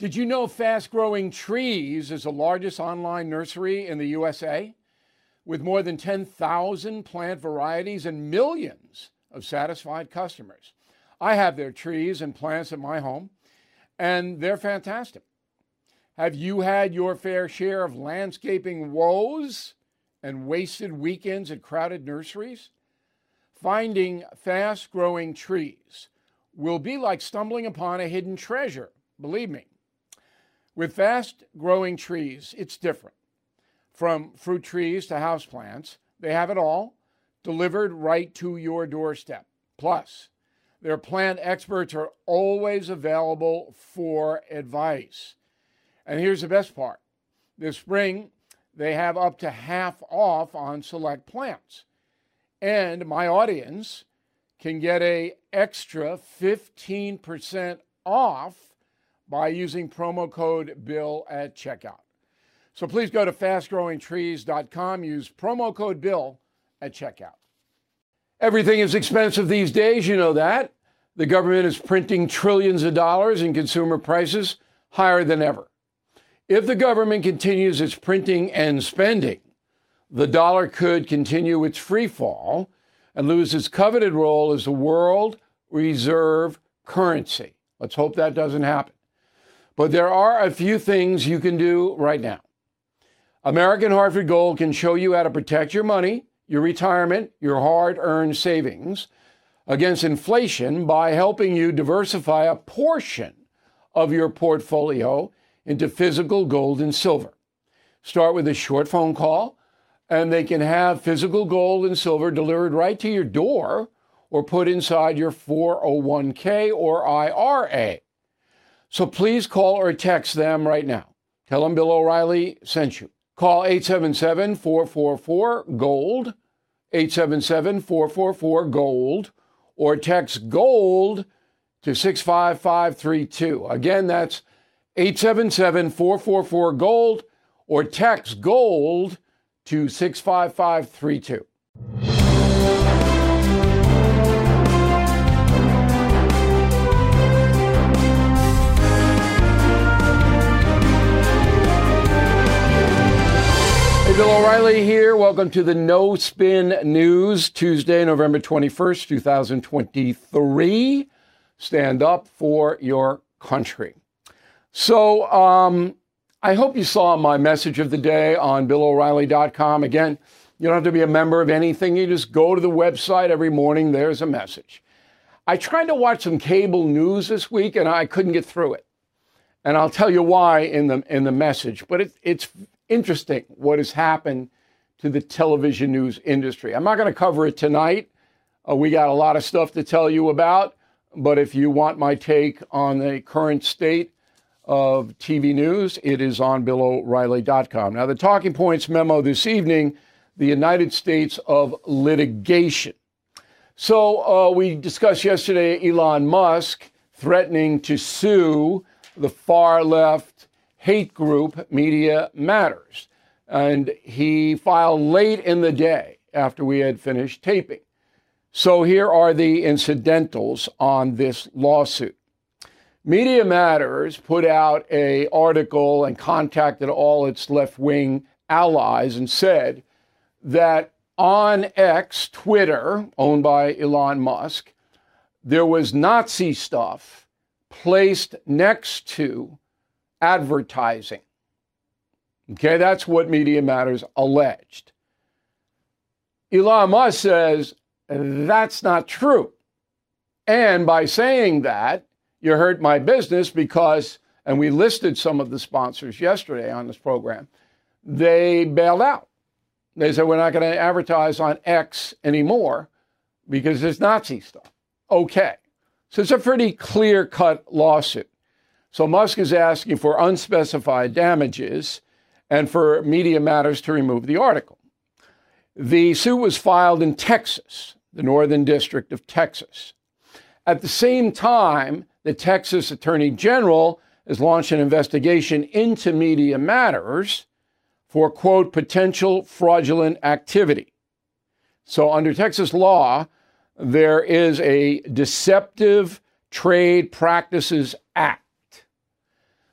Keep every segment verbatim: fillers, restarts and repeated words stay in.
Did you know Fast Growing Trees is the largest online nursery in the U S A? With more than ten thousand plant varieties and millions of satisfied customers. I have their trees and plants at my home, and they're fantastic. Have you had your fair share of landscaping woes and wasted weekends at crowded nurseries? Finding Fast Growing Trees will be like stumbling upon a hidden treasure, believe me. With Fast Growing Trees, it's different. From fruit trees to houseplants, they have it all delivered right to your doorstep. Plus, their plant experts are always available for advice. And here's the best part. This spring, they have up to half off on select plants. And my audience can get an extra fifteen percent off by using promo code BILL at checkout. So please go to fast growing trees dot com, use promo code BILL at checkout. Everything is expensive these days, you know that. The government is printing trillions of dollars and consumer prices higher than ever. If the government continues its printing and spending, the dollar could continue its free fall and lose its coveted role as the world reserve currency. Let's hope that doesn't happen. But there are a few things you can do right now. American Hartford Gold can show you how to protect your money, your retirement, your hard-earned savings against inflation by helping you diversify a portion of your portfolio into physical gold and silver. Start with a short phone call, and they can have physical gold and silver delivered right to your door or put inside your four oh one k or I R A. So please call or text them right now. Tell them Bill O'Reilly sent you. Call eight seven seven, four four four, GOLD, eight seven seven, four four four, GOLD, or text GOLD to six five five three two. Again, that's eight seven seven, four four four, GOLD, or text GOLD to six five five three two. Hey, Bill O'Reilly here. Welcome to the No Spin News, Tuesday, November twenty-first, twenty twenty-three. Stand up for your country. So um, I hope you saw my message of the day on bill o'reilly dot com. Again, you don't have to be a member of anything. You just go to the website every morning. There's a message. I tried to watch some cable news this week, and I couldn't get through it. And I'll tell you why in the in the message. But it, it's interesting what has happened to the television news industry. I'm not going to cover it tonight. Uh, we got a lot of stuff to tell you about. But if you want my take on the current state of T V news, it is on bill o'reilly dot com. Now, the talking points memo this evening, the United States of litigation. So uh, we discussed yesterday Elon Musk threatening to sue the far left hate group Media Matters. And he filed late in the day after we had finished taping. So here are the incidentals on this lawsuit. Media Matters put out an article and contacted all its left-wing allies and said that on X, Twitter, owned by Elon Musk, there was Nazi stuff placed next to advertising. Okay, that's what Media Matters alleged. Elon Musk says that's not true. And by saying that, you hurt my business because, and we listed some of the sponsors yesterday on this program, they bailed out. They said, we're not going to advertise on X anymore because there's Nazi stuff. Okay. So it's a pretty clear-cut lawsuit. So Musk is asking for unspecified damages and for Media Matters to remove the article. The suit was filed in Texas, the Northern District of Texas. At the same time, the Texas Attorney General has launched an investigation into Media Matters for, quote, potential fraudulent activity. So under Texas law, there is a Deceptive Trade Practices Act.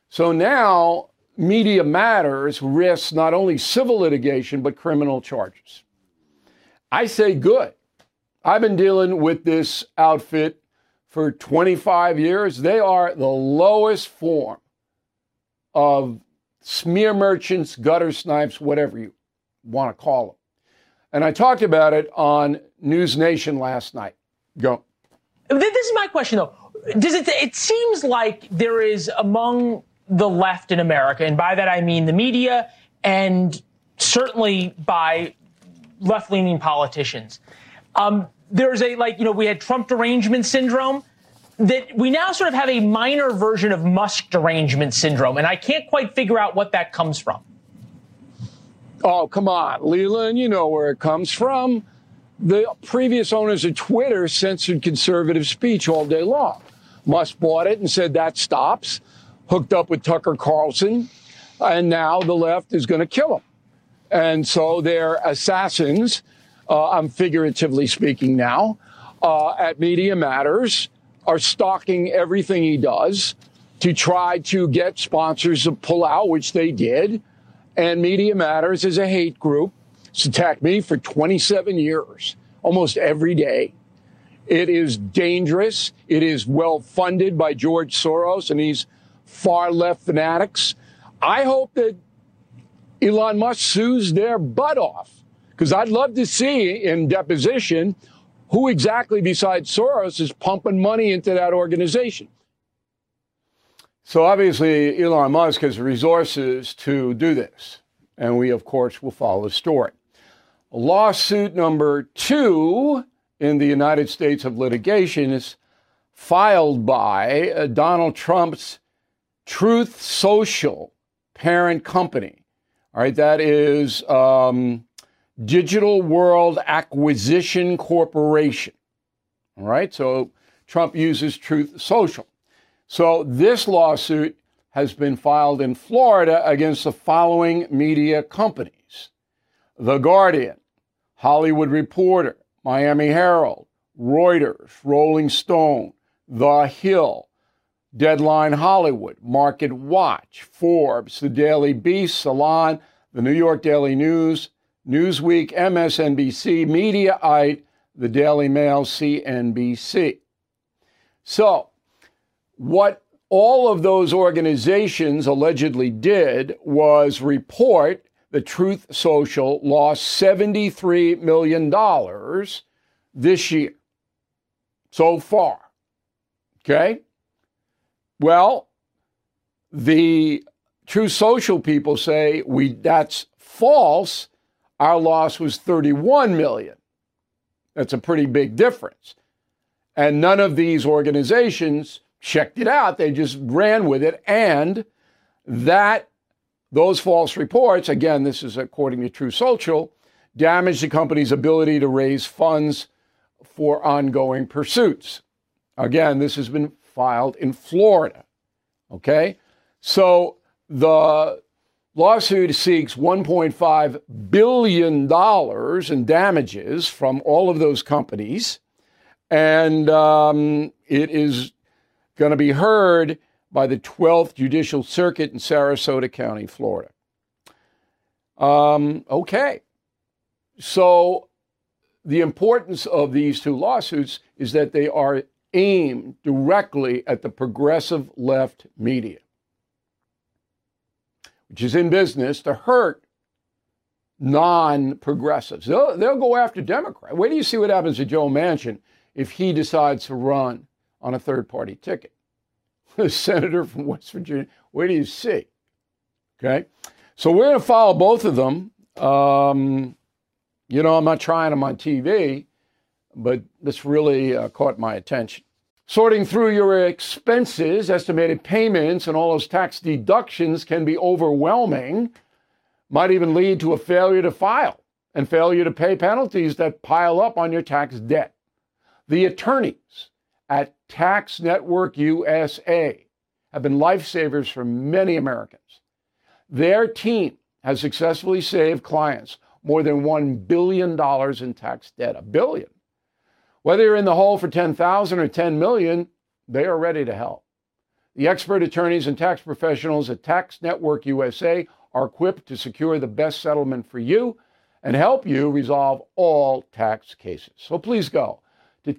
So now Media Matters risks not only civil litigation, but criminal charges. I say good. I've been dealing with this outfit for twenty-five years. They are the lowest form of smear merchants, gutter snipes, whatever you want to call them. And I talked about it on News Nation last night. Go. This is my question, though. Does it? It seems like there is among the left in America, and by that I mean the media, and certainly by left-leaning politicians. Um, there's a, like, you know, we had Trump derangement syndrome, that we now sort of have a minor version of Musk derangement syndrome, and I can't quite figure out what that comes from. Oh, come on, Leland, you know where it comes from. The previous owners of Twitter censored conservative speech all day long. Musk bought it and said that stops, hooked up with Tucker Carlson, and now the left is going to kill him. And so they're assassins, uh, I'm figuratively speaking now, uh, at Media Matters, are stalking everything he does to try to get sponsors to pull out, which they did. And Media Matters is a hate group. It's attacked me for twenty-seven years, almost every day. It is dangerous. It is well funded by George Soros and these far left fanatics. I hope that Elon Musk sues their butt off, because I'd love to see in deposition who exactly besides Soros is pumping money into that organization. So obviously Elon Musk has resources to do this, and we, of course, will follow the story. Lawsuit number two in the United States of litigation is filed by uh, Donald Trump's Truth Social parent company. All right, that is um, Digital World Acquisition Corporation. All right, so Trump uses Truth Social. So this lawsuit has been filed in Florida against the following media companies: The Guardian, Hollywood Reporter, Miami Herald, Reuters, Rolling Stone, The Hill, Deadline Hollywood, Market Watch, Forbes, The Daily Beast, Salon, The New York Daily News, Newsweek, M S N B C, Mediaite, The Daily Mail, C N B C. So, what all of those organizations allegedly did was report that Truth Social lost seventy-three million dollars this year so far. Okay? Well, the Truth Social people say we that's false. Our loss was thirty-one million dollars. That's a pretty big difference. And none of these organizations checked it out. They just ran with it. And that those false reports, again, this is according to Truth Social, damaged the company's ability to raise funds for ongoing pursuits. Again, this has been filed in Florida. Okay? So the lawsuit seeks one point five billion dollars in damages from all of those companies. And um, it is going to be heard by the twelfth Judicial Circuit in Sarasota County, Florida. Um, okay. So the importance of these two lawsuits is that they are aimed directly at the progressive left media, which is in business to hurt non-progressives. They'll, they'll go after Democrats. Wait till you see what happens to Joe Manchin if he decides to run on a third-party ticket. The senator from West Virginia. Where do you see? Okay. So we're going to follow both of them. Um, you know, I'm not trying them on T V, but this really uh, caught my attention. Sorting through your expenses, estimated payments, and all those tax deductions can be overwhelming. Might even lead to a failure to file and failure to pay penalties that pile up on your tax debt. The attorneys at Tax Network U S A have been lifesavers for many Americans. Their team has successfully saved clients more than one billion dollars in tax debt. A billion. Whether you're in the hole for ten thousand dollars or ten million dollars, they are ready to help. The expert attorneys and tax professionals at Tax Network U S A are equipped to secure the best settlement for you and help you resolve all tax cases. So please go to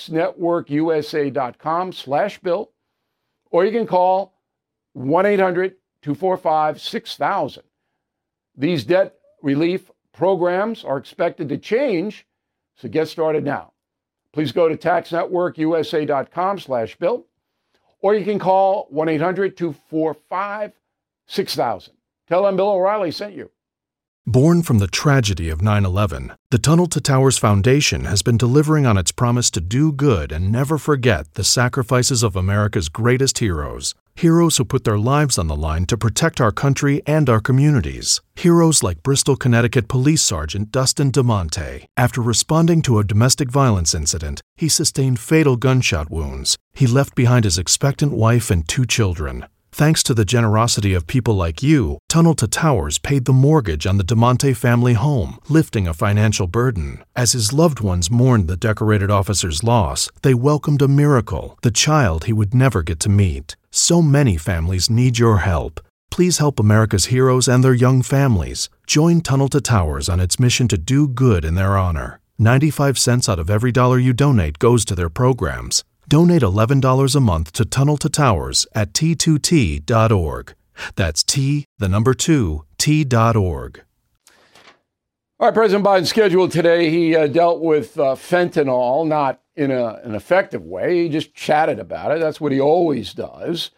taxnetworkusa.com slash bill, or you can call one eight hundred two four five six thousand. These debt relief programs are expected to change, so get started now. Please go to taxnetworkusa.com slash bill, or you can call one eight hundred two four five six thousand. Tell them Bill O'Reilly sent you. Born from the tragedy of nine eleven, the Tunnel to Towers Foundation has been delivering on its promise to do good and never forget the sacrifices of America's greatest heroes. Heroes who put their lives on the line to protect our country and our communities. Heroes like Bristol, Connecticut Police Sergeant Dustin DeMonte. After responding to a domestic violence incident, he sustained fatal gunshot wounds. He left behind his expectant wife and two children. Thanks to the generosity of people like you, Tunnel to Towers paid the mortgage on the DeMonte family home, lifting a financial burden. As his loved ones mourned the decorated officer's loss, they welcomed a miracle, the child he would never get to meet. So many families need your help. Please help America's heroes and their young families. Join Tunnel to Towers on its mission to do good in their honor. ninety-five cents out of every dollar you donate goes to their programs. Donate eleven dollars a month to Tunnel to Towers at T two T dot org. That's T, the number two, T dot org. All right, President Biden scheduled today, he uh, dealt with uh, fentanyl, not in a, an effective way. He just chatted about it. That's what he always does,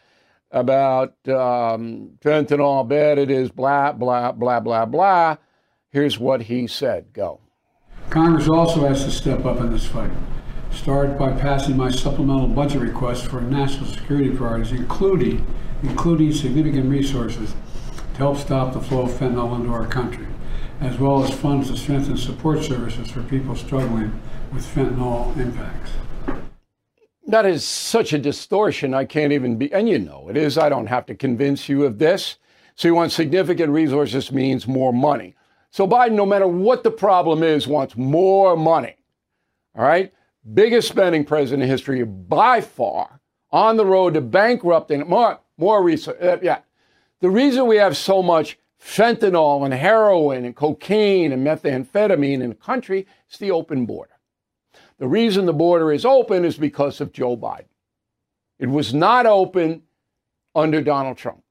about um, fentanyl, how bad it is, blah, blah, blah, blah, blah. Here's what he said. Go. Congress also has to step up in this fight. Start by passing my supplemental budget request for national security priorities, including, including significant resources to help stop the flow of fentanyl into our country, as well as funds to strengthen support services for people struggling with fentanyl impacts. That is such a distortion, I can't even be, and you know it is, I don't have to convince you of this. So you want significant resources means more money. So Biden, no matter what the problem is, wants more money, all right? Biggest spending president in history by far, on the road to bankrupting, more, more research. Uh, yeah. The reason we have so much fentanyl and heroin and cocaine and methamphetamine in the country is the open border. The reason the border is open is because of Joe Biden. It was not open under Donald Trump.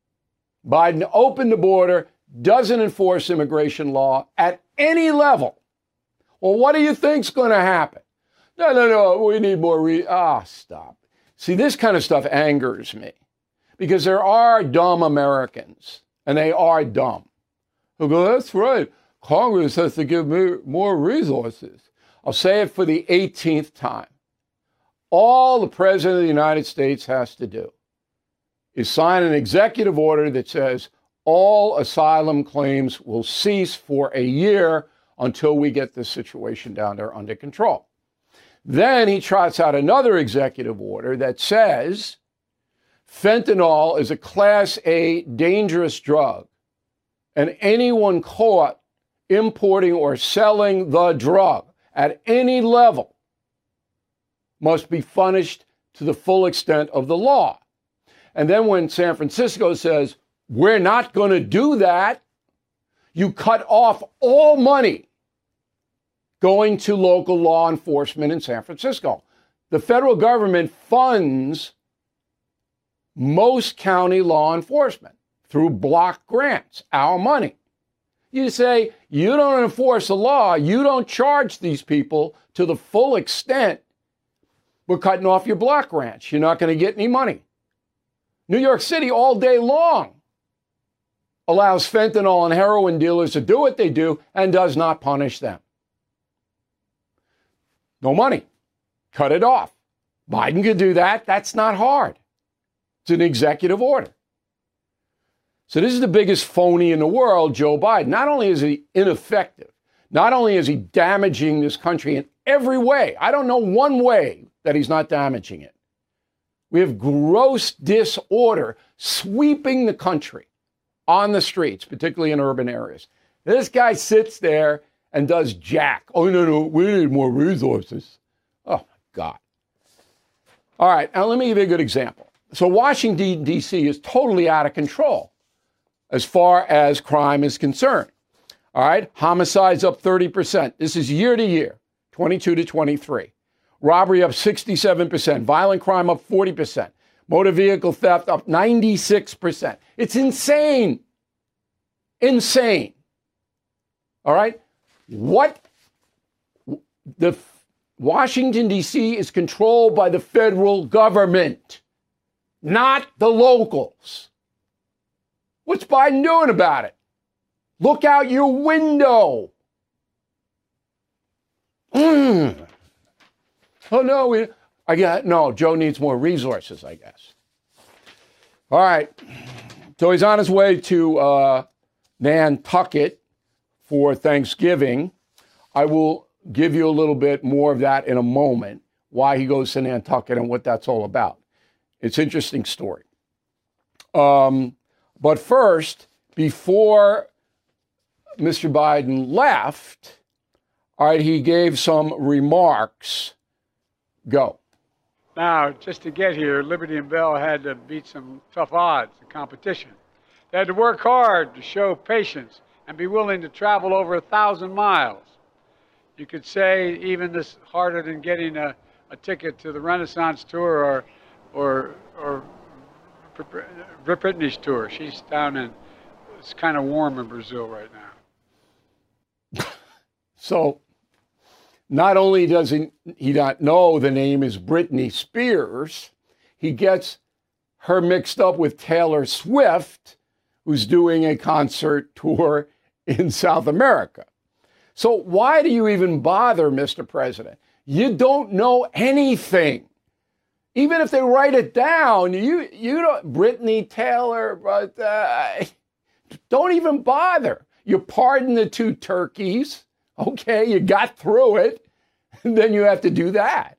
Biden opened the border, doesn't enforce immigration law at any level. Well, what do you think's going to happen? No, no, no, we need more re- Ah, stop. See, this kind of stuff angers me because there are dumb Americans, and they are dumb, who go, that's right, Congress has to give me more resources. I'll say it for the eighteenth time. All the President of the United States has to do is sign an executive order that says all asylum claims will cease for a year until we get this situation down there under control. Then he trots out another executive order that says fentanyl is a Class A dangerous drug, and anyone caught importing or selling the drug at any level must be punished to the full extent of the law. And then when San Francisco says, we're not going to do that, you cut off all money going to local law enforcement in San Francisco. The federal government funds most county law enforcement through block grants, our money. You say, you don't enforce the law, you don't charge these people to the full extent, we're cutting off your block grants. You're not going to get any money. New York City all day long allows fentanyl and heroin dealers to do what they do and does not punish them. No money. Cut it off. Biden could do that. That's not hard. It's an executive order. So this is the biggest phony in the world, Joe Biden. Not only is he ineffective, not only is he damaging this country in every way. I don't know one way that he's not damaging it. We have gross disorder sweeping the country on the streets, particularly in urban areas. This guy sits there and does jack. Oh, no, no, we need more resources. Oh, my God. All right, now let me give you a good example. so Washington, D C is totally out of control as far as crime is concerned. All right, homicides up thirty percent. This is year to year, twenty-two to twenty-three. Robbery up sixty-seven percent. Violent crime up forty percent. Motor vehicle theft up ninety-six percent. It's insane. Insane. All right? What? The Washington, D C is controlled by the federal government, not the locals. What's Biden doing about it? Look out your window. Mm. Oh, no, we, I got, no, Joe needs more resources, I guess. All right. So he's on his way to uh, Nantucket for Thanksgiving. I will give you a little bit more of that in a moment, why he goes to Nantucket and what that's all about. It's an interesting story. Um, but first, before Mister Biden left, all right, he gave some remarks. Go. Now, just to get here, Liberty and Bell had to beat some tough odds and competition. They had to work hard to show patience and be willing to travel over a thousand miles. You could say even this harder than getting a, a ticket to the Renaissance tour or or or Britney's tour. She's down in, it's kind of warm in Brazil right now. So not only does he, he not know the name is Britney Spears, he gets her mixed up with Taylor Swift, who's doing a concert tour in South America. So why do you even bother, Mister President? You don't know anything. Even if they write it down, you you don't, Brittany Taylor, but uh, don't even bother. You pardon the two turkeys. Okay, you got through it, and then you have to do that.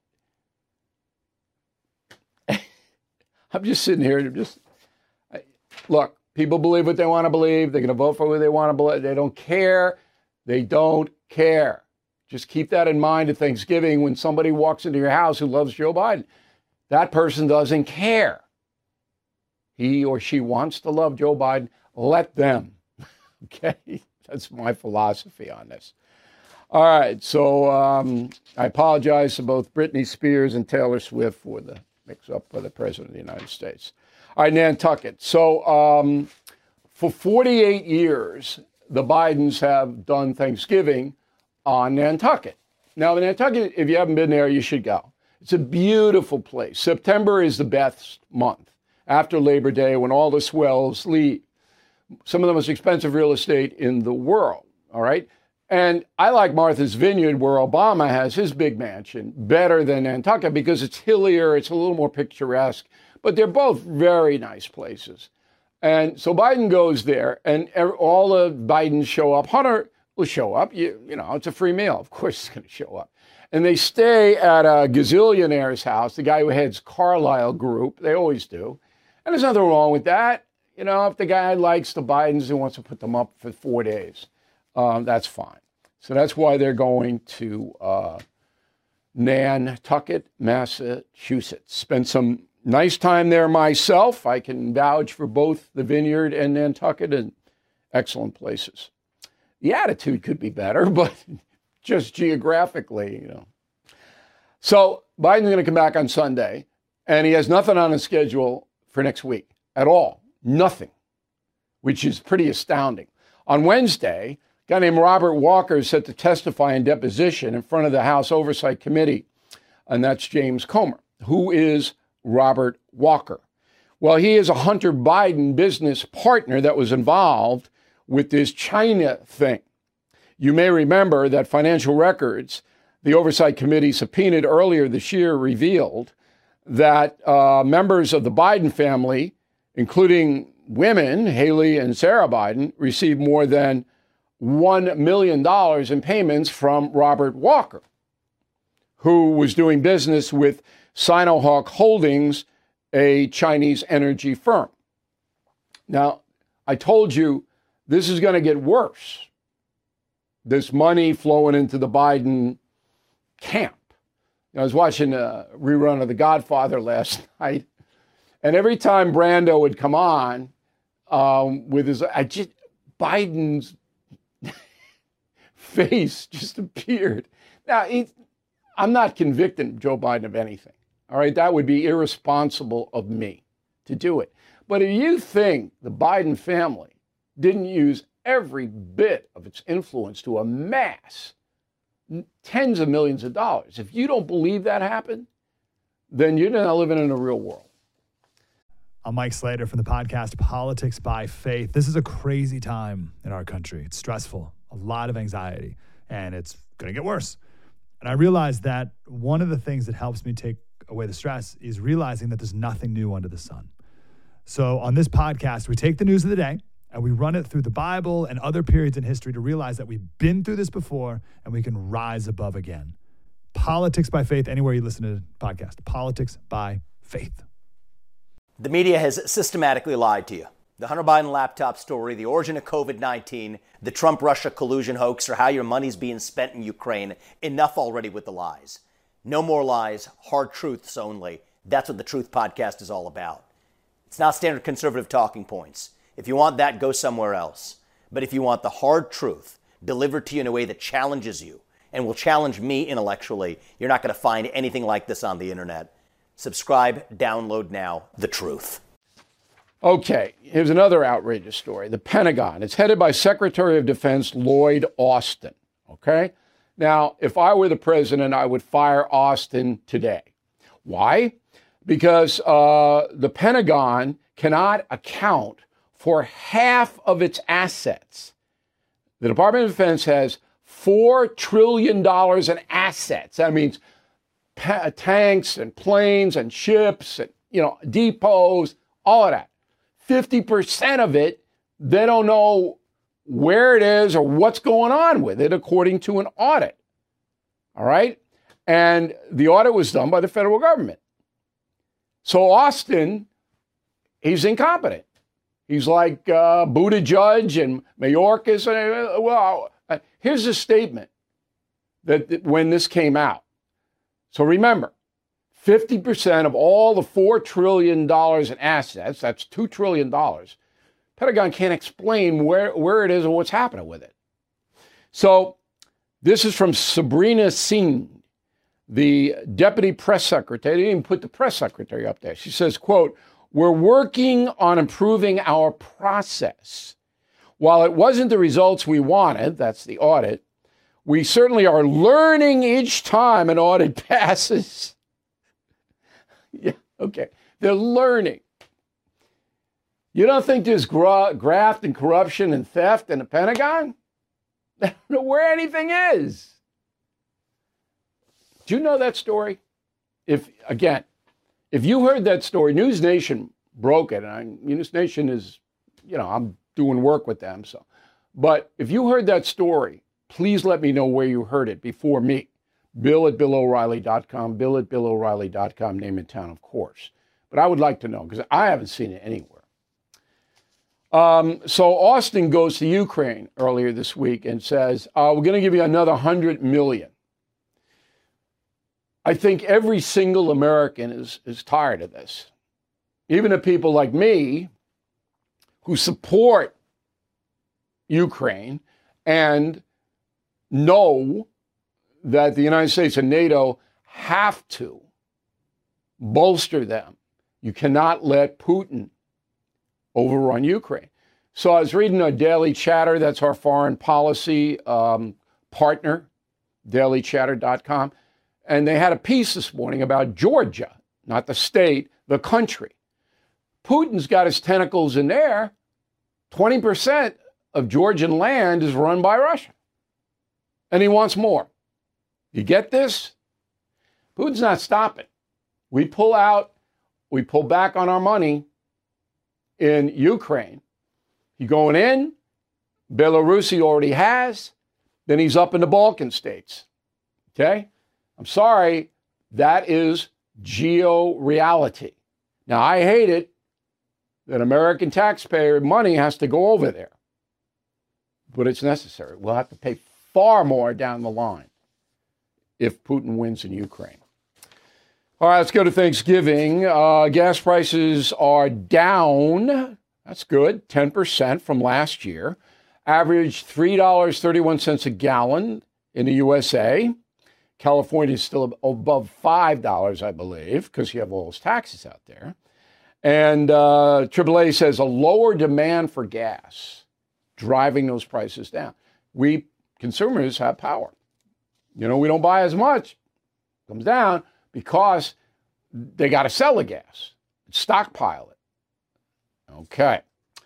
I'm just sitting here, just, I, look, people believe what they want to believe. They're going to vote for who they want to believe. They don't care. They don't care. Just keep that in mind at Thanksgiving when somebody walks into your house who loves Joe Biden. That person doesn't care. He or she wants to love Joe Biden. Let them. Okay? That's my philosophy on this. All right. So um, I apologize to both Britney Spears and Taylor Swift for the mix-up for the President of the United States. All right, Nantucket. So um, for forty-eight years, the Bidens have done Thanksgiving on Nantucket. Now, Nantucket, if you haven't been there, you should go. It's a beautiful place. September is the best month after Labor Day when all the swells leave. Some of the most expensive real estate in the world, all right? And I like Martha's Vineyard, where Obama has his big mansion, better than Nantucket because it's hillier, it's a little more picturesque, but they're both very nice places. And so Biden goes there, and all the Bidens show up. Hunter will show up. You, you know, it's a free meal. Of course he's going to show up. And they stay at a gazillionaire's house, the guy who heads Carlyle Group. They always do. And there's nothing wrong with that. You know, if the guy likes the Bidens and wants to put them up for four days, um, that's fine. So that's why they're going to uh, Nantucket, Massachusetts. Spend some nice time there myself. I can vouch for both the Vineyard and Nantucket, and excellent places. The attitude could be better, but just geographically, you know. So Biden's going to come back on Sunday, and he has nothing on his schedule for next week at all. Nothing, which is pretty astounding. On Wednesday, a guy named Robert Walker is set to testify in deposition in front of the House Oversight Committee, and that's James Comer. Who is Robert Walker? Well, he is a Hunter Biden business partner that was involved with this China thing. You may remember that financial records the Oversight Committee subpoenaed earlier this year revealed that uh, members of the Biden family, including women, Haley and Sarah Biden, received more than one million dollars in payments from Robert Walker, who was doing business with Sinohawk Holdings, a Chinese energy firm. Now, I told you this is going to get worse. This money flowing into the Biden camp. I was watching a rerun of The Godfather last night, And every time Brando would come on um, with his, I just, Biden's face just appeared. Now, he, I'm not convicting Joe Biden of anything. All right, that would be irresponsible of me to do it. But if you think the Biden family didn't use every bit of its influence to amass tens of millions of dollars, if you don't believe that happened, then you're not living in a real world. I'm Mike Slater from the podcast Politics by Faith. This is a crazy time in our country. It's stressful, a lot of anxiety, and it's going to get worse. And I realized that one of the things that helps me take away the stress is realizing that there's nothing new under the sun. So on this podcast, we take the news of the day and we run it through the Bible and other periods in history to realize that we've been through this before and we can rise above again. Politics by Faith, anywhere you listen to the podcast. Politics by Faith. The media has systematically lied to you. The Hunter Biden laptop story, the origin of covid nineteen, the Trump-Russia collusion hoax, or how your money's being spent in Ukraine. Enough already with the lies. No more lies, hard truths only. That's what the Truth Podcast is all about. It's not standard conservative talking points. If you want that, go somewhere else. But if you want the hard truth delivered to you in a way that challenges you and will challenge me intellectually, you're not going to find anything like this on the internet. Subscribe, download now, The Truth. Okay, here's another outrageous story. The Pentagon. It's headed by Secretary of Defense Lloyd Austin. Okay? Now, if I were the president, I would fire Austin today. Why? Because uh, the Pentagon cannot account for half of its assets. The Department of Defense has four trillion dollars in assets. That means pa- tanks and planes and ships and, you know, depots, all of that. fifty percent of it, they don't know where it is or what's going on with it, according to an audit. All right? And the audit was done by the federal government. So Austin, he's incompetent. He's like uh, Buttigieg and Mayorkas. Uh, well, uh, here's a statement that, that when this came out. So remember, fifty percent of all the four trillion dollars in assets, that's two trillion dollars, Pentagon can't explain where, where it is or what's happening with it. So this is from Sabrina Singh, the deputy press secretary. They didn't even put the press secretary up there. She says, quote, "We're working on improving our process. While it wasn't the results we wanted," that's the audit, "we certainly are learning each time an audit passes." Yeah, okay. They're learning. You don't think there's gra- graft and corruption and theft in the Pentagon? They don't know where anything is. Do you know that story? If, again, if you heard that story, News Nation broke it. And I, News Nation is, you know, I'm doing work with them. So, but if you heard that story, please let me know where you heard it before me. Bill at Bill O'Reilly dot com, Bill at Bill O'Reilly dot com, name and town, of course. But I would like to know because I haven't seen it anywhere. Um, so Austin goes to Ukraine earlier this week and says, uh, we're going to give you another one hundred million dollars. I think every single American is, is tired of this. Even the people like me who support Ukraine and know that the United States and NATO have to bolster them. You cannot let Putin overrun Ukraine. So I was reading a Daily Chatter, that's our foreign policy um, partner, daily chatter dot com, and they had a piece this morning about Georgia, not the state, the country. Putin's got his tentacles in there. twenty percent of Georgian land is run by Russia, and he wants more. You get this? Putin's not stopping. We pull out, we pull back on our money in Ukraine. He's going in. Belarus he already has. Then he's up in the Balkan states. Okay? I'm sorry. That is geo-reality. Now, I hate it that American taxpayer money has to go over there. But it's necessary. We'll have to pay far more down the line if Putin wins in Ukraine. All right, let's go to Thanksgiving. Uh, gas prices are down. That's good, ten percent from last year. Average three dollars and thirty-one cents a gallon in the U S A. California is still above five dollars, I believe, because you have all those taxes out there. And uh, triple A says a lower demand for gas driving those prices down. We consumers have power. You know, we don't buy as much. It comes down because they got to sell the gas, stockpile it. Okay.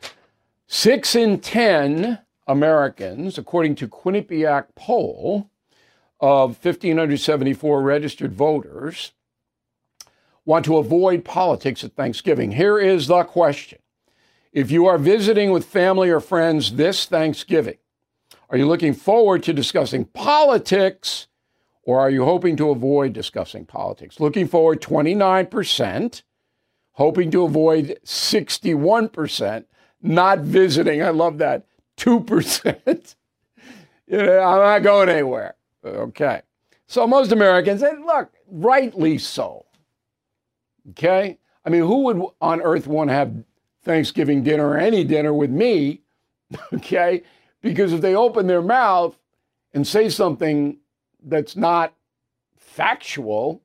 Six in ten Americans, according to Quinnipiac poll of one thousand five hundred seventy-four registered voters, want to avoid politics at Thanksgiving. Here is the question. If you are visiting with family or friends this Thanksgiving, are you looking forward to discussing politics, or are you hoping to avoid discussing politics? Looking forward, twenty-nine percent. Hoping to avoid, sixty-one percent. Not visiting, I love that, two percent. You know, I'm not going anywhere. Okay. So most Americans, and look, rightly so. Okay? I mean, who would on earth want to have Thanksgiving dinner or any dinner with me? Okay? Because if they open their mouth and say something that's not factual,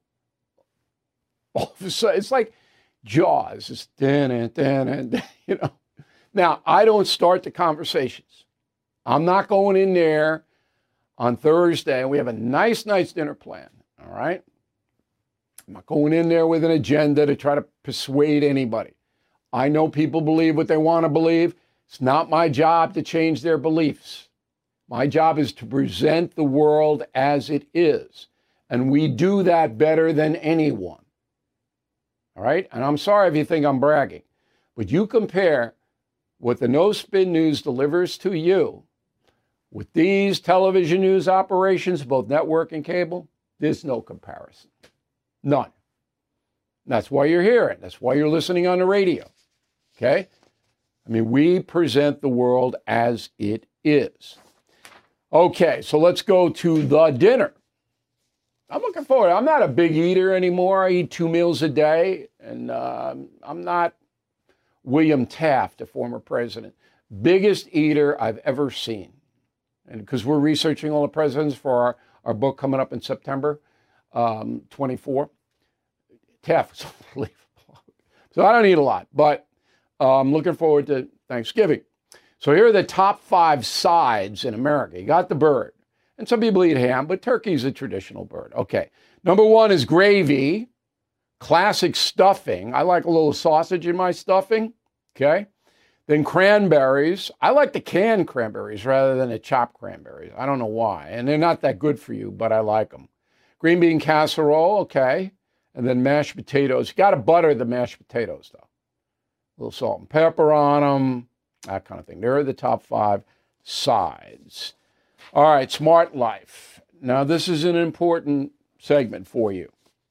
all of a sudden, it's like Jaws. It's dan and dan and you know. Now, I don't start the conversations. I'm not going in there on Thursday, and we have a nice, nice dinner plan, all right? I'm not going in there with an agenda to try to persuade anybody. I know people believe what they want to believe. It's not my job to change their beliefs. My job is to present the world as it is, and we do that better than anyone, all right? And I'm sorry if you think I'm bragging, but you compare what the No Spin News delivers to you with these television news operations, both network and cable, there's no comparison. None. That's why you're hearing. That's why you're listening on the radio. Okay? I mean, we present the world as it is. Okay, so let's go to the dinner. I'm looking forward. I'm not a big eater anymore. I eat two meals a day, and uh, I'm not William Taft, a former president. Biggest eater I've ever seen. And because we're researching all the presidents for our, our book coming up in September um, twenty-four. Taft was unbelievable. So I don't eat a lot, but uh, I'm looking forward to Thanksgiving. So here are the top five sides in America. You got the bird. And some people eat ham, but turkey's a traditional bird. Okay. Number one is gravy. Classic stuffing. I like a little sausage in my stuffing. Okay. Then cranberries. I like the canned cranberries rather than the chopped cranberries. I don't know why. And they're not that good for you, but I like them. Green bean casserole. Okay. And then mashed potatoes. You got to butter the mashed potatoes, though. A little salt and pepper on them. That kind of thing. There are the top five sides. All right. Smart life. Now, this is an important segment for you.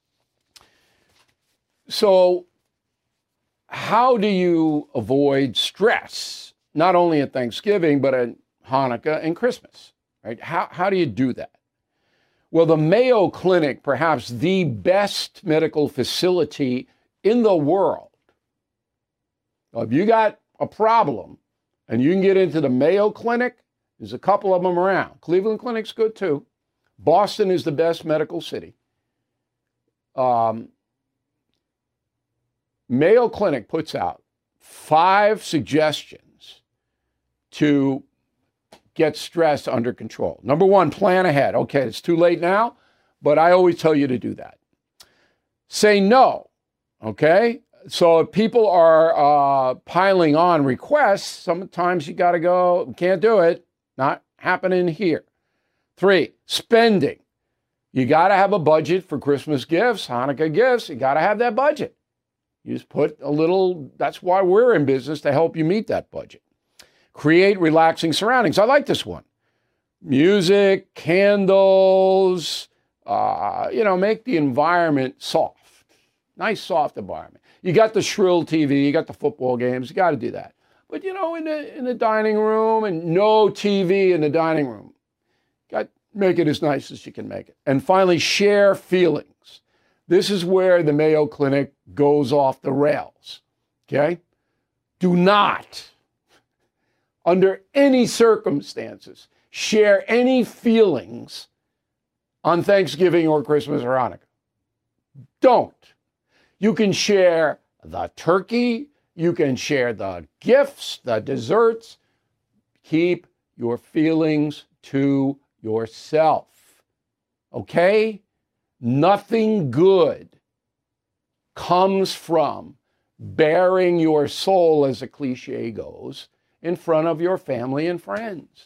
So how do you avoid stress, not only at Thanksgiving, but at Hanukkah and Christmas, right? How, how do you do that? Well, the Mayo Clinic, perhaps the best medical facility in the world. Well, if you got a problem and you can get into the Mayo Clinic, there's a couple of them around. Cleveland Clinic's good too. Boston is the best medical city. Um, Mayo Clinic puts out five suggestions to get stress under control. Number one, plan ahead. Okay, it's too late now, but I always tell you to do that. Say no, okay? So if people are uh, piling on requests, sometimes you got to go, can't do it, not happening here. Three, spending. You got to have a budget for Christmas gifts, Hanukkah gifts. You got to have that budget. You just put a little, that's why we're in business, to help you meet that budget. Create relaxing surroundings. I like this one. Music, candles, uh, you know, make the environment soft. Nice, soft environment. You got the shrill T V, you got the football games, you got to do that. But, you know, in the in the dining room, and no T V in the dining room. Got make it as nice as you can make it. And finally, share feelings. This is where the Mayo Clinic goes off the rails, okay? Do not, under any circumstances, share any feelings on Thanksgiving or Christmas or Hanukkah. Don't. You can share the turkey, you can share the gifts, the desserts. Keep your feelings to yourself, okay? Nothing good comes from bearing your soul, as a cliche goes, in front of your family and friends.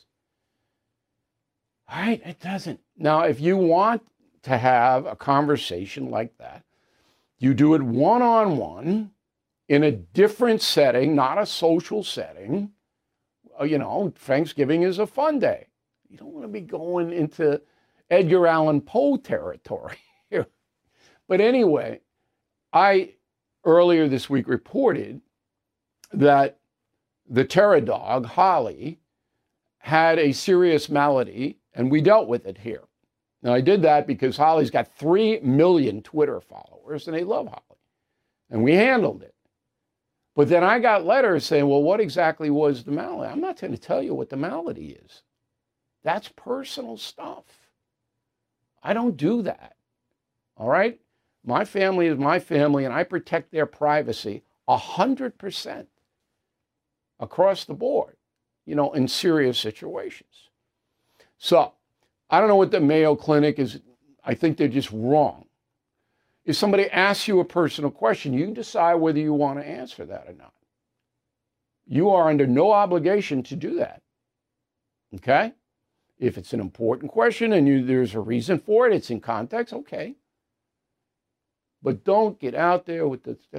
All right? It doesn't. Now, if you want to have a conversation like that, you do it one-on-one in a different setting, not a social setting. You know, Thanksgiving is a fun day. You don't want to be going into Edgar Allan Poe territory here. But anyway, I earlier this week reported that the terror dog, Holly, had a serious malady, and we dealt with it here. Now, I did that because Holly's got three million Twitter followers, and they love Holly. And we handled it. But then I got letters saying, well, what exactly was the malady? I'm not going to tell you what the malady is. That's personal stuff. I don't do that. All right? My family is my family, and I protect their privacy one hundred percent across the board, you know, in serious situations. So, I don't know what the Mayo Clinic is. I think they're just wrong. If somebody asks you a personal question, you decide whether you want to answer that or not. You are under no obligation to do that. Okay? If it's an important question and you, there's a reason for it, it's in context, okay. But don't get out there with the,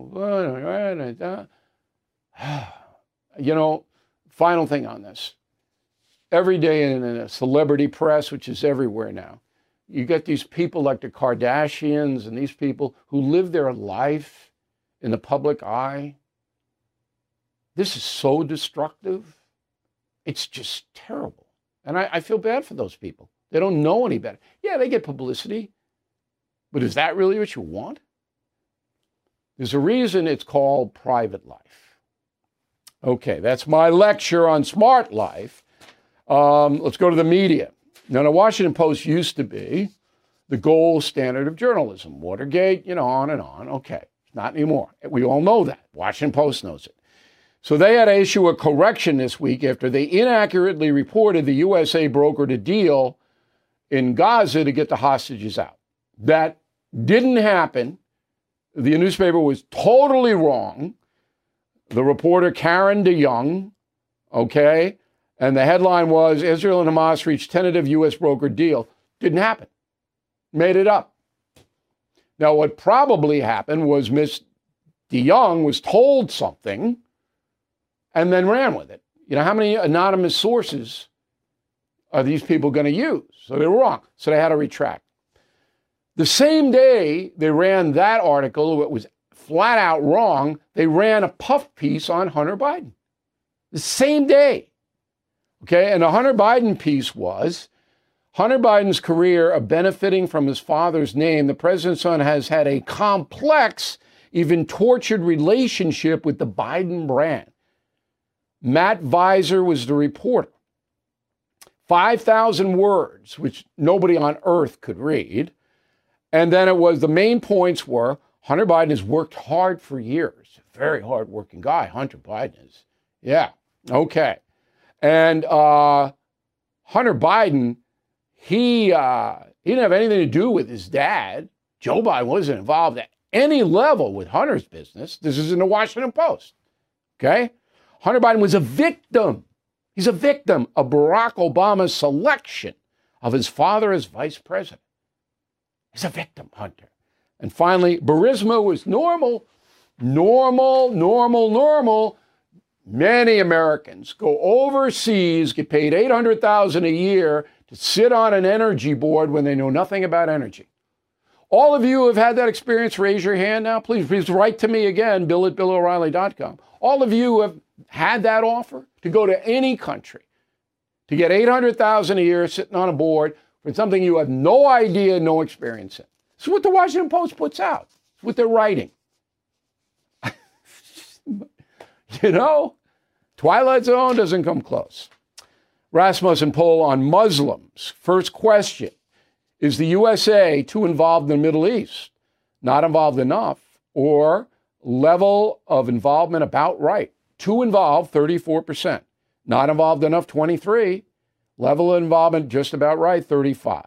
you know, final thing on this. Every day in a celebrity press, which is everywhere now, you get these people like the Kardashians and these people who live their life in the public eye. This is so destructive. It's just terrible. And I, I feel bad for those people. They don't know any better. Yeah, they get publicity. But is that really what you want? There's a reason it's called private life. Okay, that's my lecture on smart life. Um, let's go to the media. Now, the Washington Post used to be the gold standard of journalism. Watergate, you know, on and on. Okay, not anymore. We all know that. Washington Post knows it. So they had to issue a correction this week after they inaccurately reported the U S A brokered a deal in Gaza to get the hostages out. That didn't happen. The newspaper was totally wrong. The reporter, Karen DeYoung, okay, and the headline was, Israel and Hamas reached tentative U S brokered deal. Didn't happen. Made it up. Now, what probably happened was Miss DeYoung was told something and then ran with it. You know, how many anonymous sources are these people going to use? So they were wrong. So they had to retract. The same day they ran that article, it was flat out wrong, they ran a puff piece on Hunter Biden. The same day. Okay, and the Hunter Biden piece was, Hunter Biden's career of benefiting from his father's name, the president's son has had a complex, even tortured relationship with the Biden brand. Matt Visor was the reporter. five thousand words, which nobody on earth could read. And then it was, the main points were, Hunter Biden has worked hard for years. Very hard-working guy, Hunter Biden is. Yeah, okay. And uh, Hunter Biden, he, uh, he didn't have anything to do with his dad. Joe Biden wasn't involved at any level with Hunter's business. This is in the Washington Post, okay? Hunter Biden was a victim. He's a victim of Barack Obama's selection of his father as vice president. He's a victim, Hunter. And finally, Burisma was normal, normal, normal, normal. Many Americans go overseas, get paid eight hundred thousand dollars a year to sit on an energy board when they know nothing about energy. All of you who have had that experience, raise your hand now. Please, please write to me again, bill at bill o'reilly dot com. All of you who have had that offer to go to any country, to get eight hundred thousand dollars a year sitting on a board for something you have no idea, no experience in. This is what the Washington Post puts out. It's what they're writing. You know, Twilight Zone doesn't come close. Rasmussen poll on Muslims. First question, is the U S A too involved in the Middle East? Not involved enough, or level of involvement about right? Too involved, thirty-four percent. Not involved enough, twenty-three. Level of involvement just about right, thirty-five.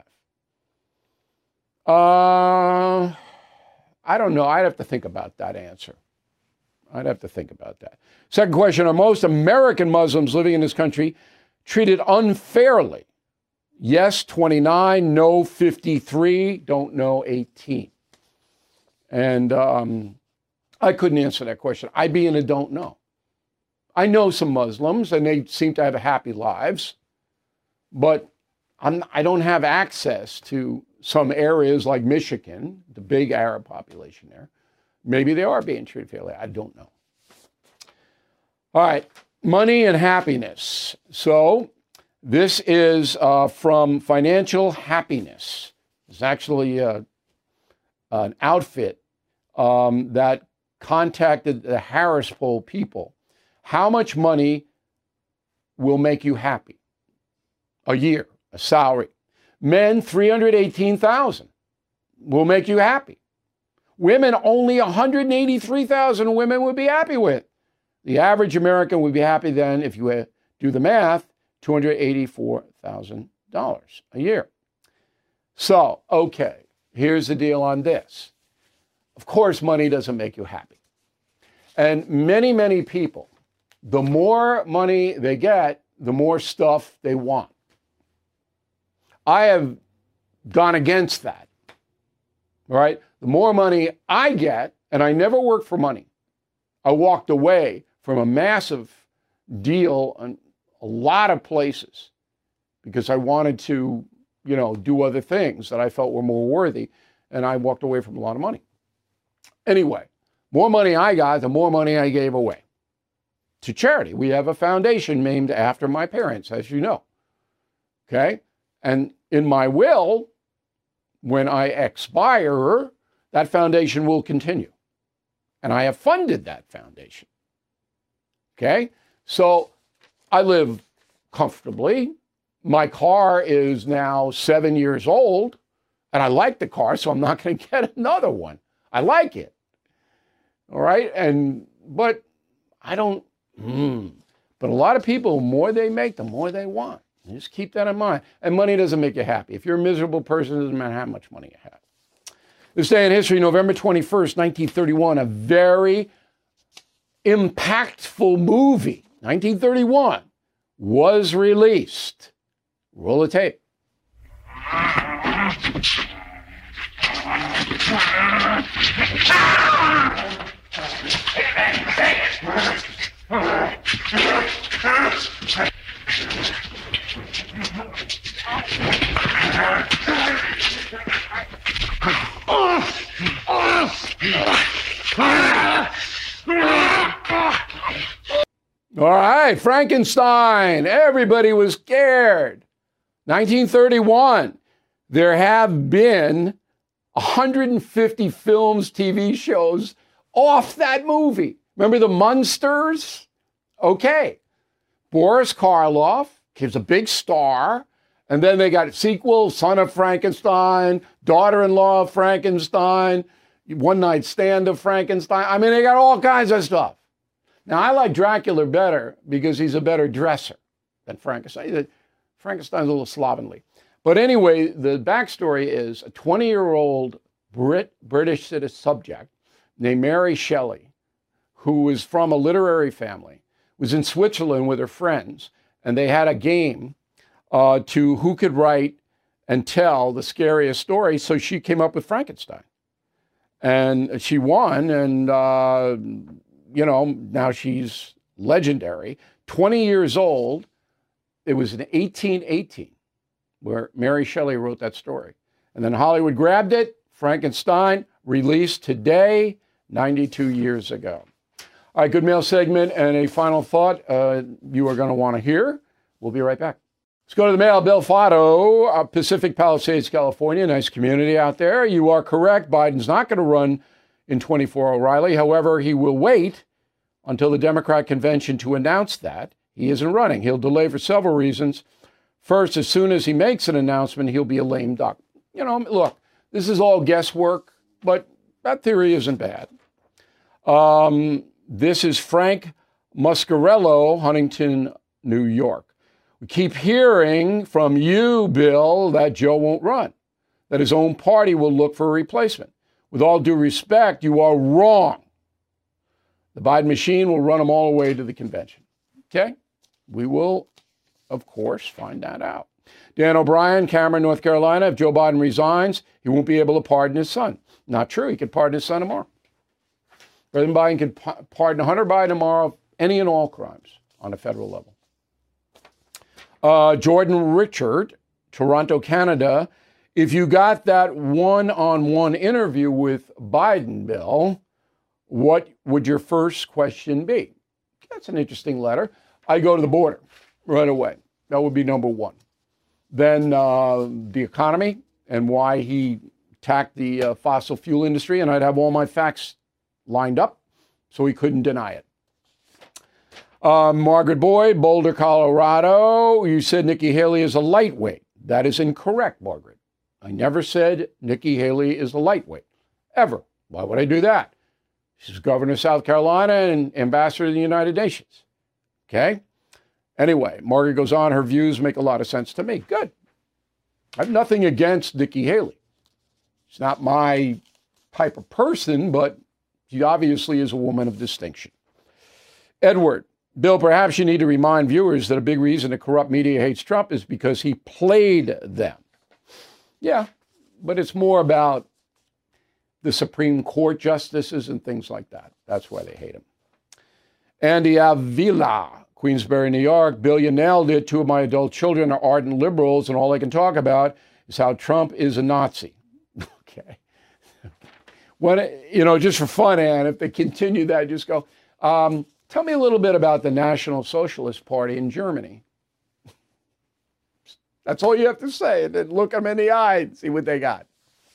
Uh, I don't know. I'd have to think about that answer. I'd have to think about that. Second question, are most American Muslims living in this country treated unfairly? Yes, twenty-nine, no, fifty-three, don't know, eighteen. And um, I couldn't answer that question. I being a don't know. I know some Muslims, and they seem to have happy lives, but I'm, I don't have access to some areas like Michigan, the big Arab population there. Maybe they are being treated fairly. I don't know. All right, money and happiness. So this is uh, from Financial Happiness. It's actually uh, an outfit um, that contacted the Harris Poll people. How much money will make you happy? A year, a salary. Men, three hundred eighteen thousand will make you happy. Women, only one hundred eighty-three thousand women would be happy with. The average American would be happy then, if you do the math, two hundred eighty-four thousand dollars a year. So, okay, here's the deal on this. Of course, money doesn't make you happy. And many, many people, the more money they get, the more stuff they want. I have gone against that. All right? The more money I get, and I never worked for money. I walked away from a massive deal in a lot of places because I wanted to, you know, do other things that I felt were more worthy, and I walked away from a lot of money. Anyway, more money I got, the more money I gave away to charity. We have a foundation named after my parents, as you know. Okay? And in my will, when I expire, that foundation will continue. And I have funded that foundation. Okay? So I live comfortably. My car is now seven years old, and I like the car, so I'm not going to get another one. I like it. All right? And, but I don't, mm, but a lot of people, the more they make, the more they want. Just keep that in mind. And money doesn't make you happy. If you're a miserable person, it doesn't matter how much money you have. This day in history, November twenty-first, nineteen thirty-one, a very impactful movie, nineteen thirty-one, was released. Roll the tape. All right, Frankenstein. Everybody was scared. nineteen thirty-one. There have been one hundred fifty films, T V shows off that movie. Remember the Munsters? Okay. Boris Karloff gives a big star. And then they got a sequel, Son of Frankenstein, Daughter-in-Law of Frankenstein, One Night Stand of Frankenstein. I mean, they got all kinds of stuff. Now, I like Dracula better because he's a better dresser than Frankenstein. Frankenstein's a little slovenly. But anyway, the backstory is a twenty-year-old Brit, British citizen subject named Mary Shelley, who was from a literary family, was in Switzerland with her friends, and they had a game uh, to who could write and tell the scariest story, so she came up with Frankenstein. And she won, and, uh, you know, now she's legendary. twenty years old, it was in eighteen eighteen where Mary Shelley wrote that story. And then Hollywood grabbed it, Frankenstein, released today, ninety-two years ago. All right, good mail segment and a final thought uh, you are going to want to hear. We'll be right back. Let's go to the mail. Bill Fotto, uh, Pacific Palisades, California. Nice community out there. You are correct. Biden's not going to run in twenty-four, O'Reilly. However, he will wait until the Democrat convention to announce that. He isn't running. He'll delay for several reasons. First, as soon as he makes an announcement, he'll be a lame duck. You know, look, this is all guesswork, but that theory isn't bad. Um, this is Frank Muscarello, Huntington, New York. We keep hearing from you, Bill, that Joe won't run, that his own party will look for a replacement. With all due respect, you are wrong. The Biden machine will run them all the way to the convention. Okay? We will, of course, find that out. Dan O'Brien, Cameron, North Carolina. If Joe Biden resigns, he won't be able to pardon his son. Not true. He could pardon his son tomorrow. President Biden could pardon Hunter Biden tomorrow of any and all crimes on a federal level. Uh, Jordan Richard, Toronto, Canada. If you got that one-on-one interview with Biden, Bill, what would your first question be? That's an interesting letter. I go to the border right away. That would be number one. Then uh, the economy and why he attacked the uh, fossil fuel industry, and I'd have all my facts lined up so he couldn't deny it. Uh, Margaret Boyd, Boulder, Colorado. You said Nikki Haley is a lightweight. That is incorrect, Margaret. I never said Nikki Haley is a lightweight, ever. Why would I do that? She's governor of South Carolina and ambassador to the United Nations. Okay? Anyway, Margaret goes on. Her views make a lot of sense to me. Good. I have nothing against Nikki Haley. She's not my type of person, but she obviously is a woman of distinction. Edward, Bill, perhaps you need to remind viewers that a big reason the corrupt media hates Trump is because he played them. Yeah, but it's more about the Supreme Court justices and things like that. That's why they hate him. Andy Avila, Queensbury, New York. Bill, you nailed it. Two of my adult children are ardent liberals, and all they can talk about is how Trump is a Nazi. Okay. When, you know, just for fun, Ann, if they continue that, just go, um, tell me a little bit about the National Socialist Party in Germany. That's all you have to say, and then look them in the eye and see what they got.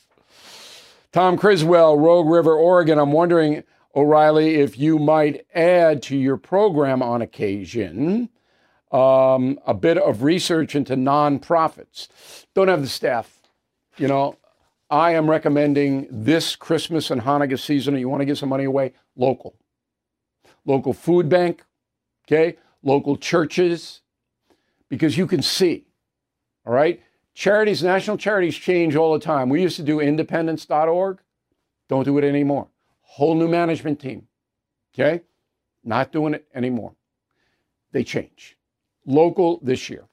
Tom Criswell, Rogue River, Oregon. I'm wondering, O'Reilly, if you might add to your program on occasion um, a bit of research into nonprofits. Don't have the staff. You know, I am recommending this Christmas and Hanukkah season, you want to give some money away, local. Local food bank, okay? Local churches, because you can see, all right? Charities, national charities change all the time. We used to do independence dot org. Don't do it anymore. Whole new management team, okay? Not doing it anymore. They change. Local this year.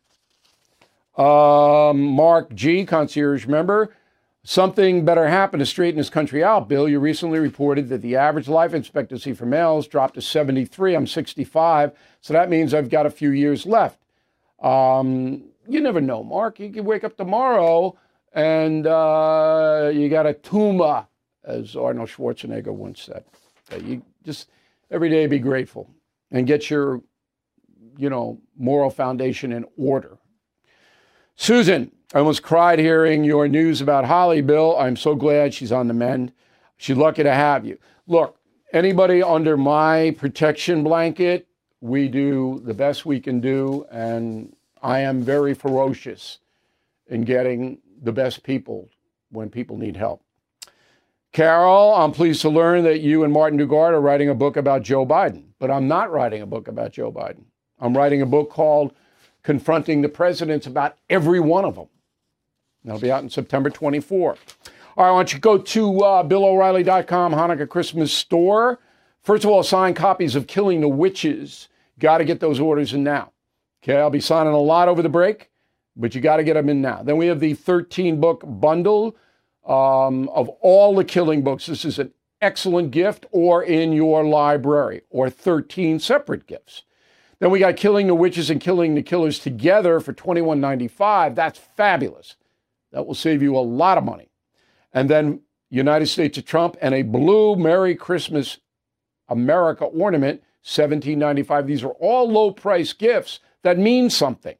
Um, Mark G., concierge member. Something better happened to straighten this country out, Bill. You recently reported that the average life expectancy for males dropped to seventy-three. I'm sixty-five, so that means I've got a few years left. Um, you never know, Mark. You can wake up tomorrow and uh, you got a tumor, as Arnold Schwarzenegger once said. Uh, you just every day be grateful and get your, you know, moral foundation in order. Susan, I almost cried hearing your news about Holly, Bill. I'm so glad she's on the mend. She's lucky to have you. Look, anybody under my protection blanket, we do the best we can do, and I am very ferocious in getting the best people when people need help. Carol, I'm pleased to learn that you and Martin Dugard are writing a book about Joe Biden, but I'm not writing a book about Joe Biden. I'm writing a book called Confronting the Presidents, about every one of them. That'll be out in September twenty-fourth. All right, I want you to go to uh, Bill O'Reilly dot com Hanukkah Christmas store. First of all, sign copies of Killing the Witches. Got to get those orders in now. Okay, I'll be signing a lot over the break, but you got to get them in now. Then we have the thirteen-book bundle um, of all the Killing books. This is an excellent gift, or in your library, or thirteen separate gifts. Then we got Killing the Witches and Killing the Killers together for twenty-one ninety-five. That's fabulous. That will save you a lot of money. And then United States of Trump and a blue Merry Christmas America ornament, seventeen ninety-five. These are all low-price gifts that mean something.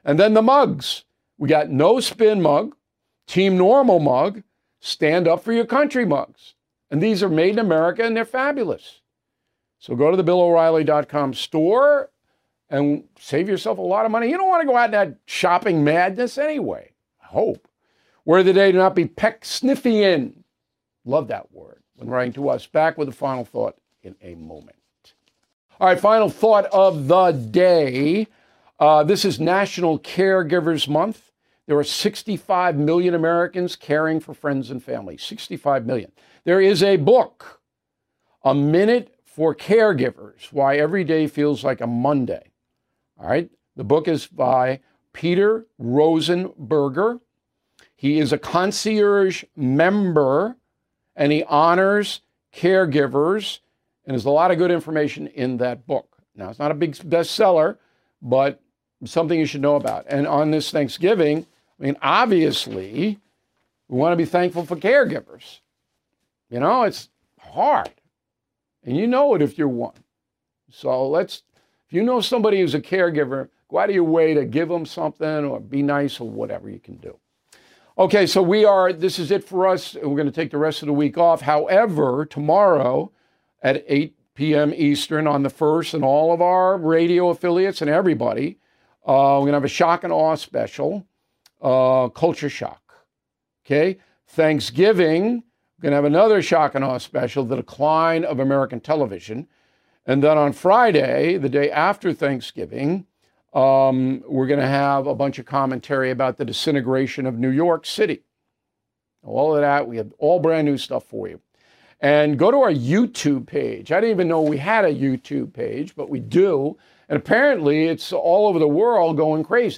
And then the mugs. We got No Spin mug, Team Normal mug, Stand Up for Your Country mugs. And these are made in America and they're fabulous. So go to the Bill O'Reilly dot com store and save yourself a lot of money. You don't want to go out in that shopping madness anyway. I hope. Word of the day, do not be peck-sniffing. Love that word. When writing to us, back with a final thought in a moment. All right, final thought of the day. Uh, this is National Caregivers Month. There are sixty-five million Americans caring for friends and family. sixty-five million. There is a book, A Minute for Caregivers, Why Every Day Feels Like a Monday. All right. The book is by Peter Rosenberger. He is a concierge member and he honors caregivers. And there's a lot of good information in that book. Now, it's not a big bestseller, but something you should know about. And on this Thanksgiving, I mean, obviously, we want to be thankful for caregivers. You know, it's hard. And you know it if you're one. So let's, if you know somebody who's a caregiver, go out of your way to give them something or be nice or whatever you can do. Okay, so we are, this is it for us. We're going to take the rest of the week off. However, tomorrow at eight p.m. Eastern on the first and all of our radio affiliates and everybody, uh, we're going to have a shock and awe special, uh, Culture Shock. Okay, Thanksgiving, we're going to have another shock and awe special, The Decline of American Television. And then on Friday, the day after Thanksgiving, um, we're going to have a bunch of commentary about the disintegration of New York City. All of that, we have all brand new stuff for you. And go to our YouTube page. I didn't even know we had a YouTube page, but we do. And apparently it's all over the world going crazy.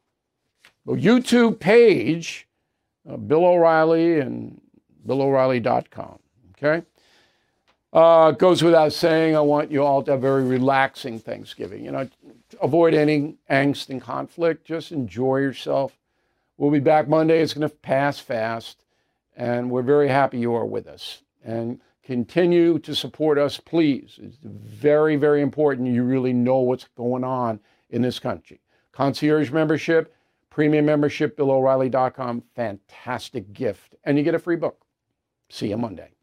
The YouTube page, uh, Bill O'Reilly and Bill O'Reilly dot com, okay? Uh, it goes without saying, I want you all to have a very relaxing Thanksgiving. You know, avoid any angst and conflict. Just enjoy yourself. We'll be back Monday. It's going to pass fast. And we're very happy you are with us. And continue to support us, please. It's very, very important you really know what's going on in this country. Concierge membership, premium membership, Bill O'Reilly dot com, fantastic gift. And you get a free book. See you Monday.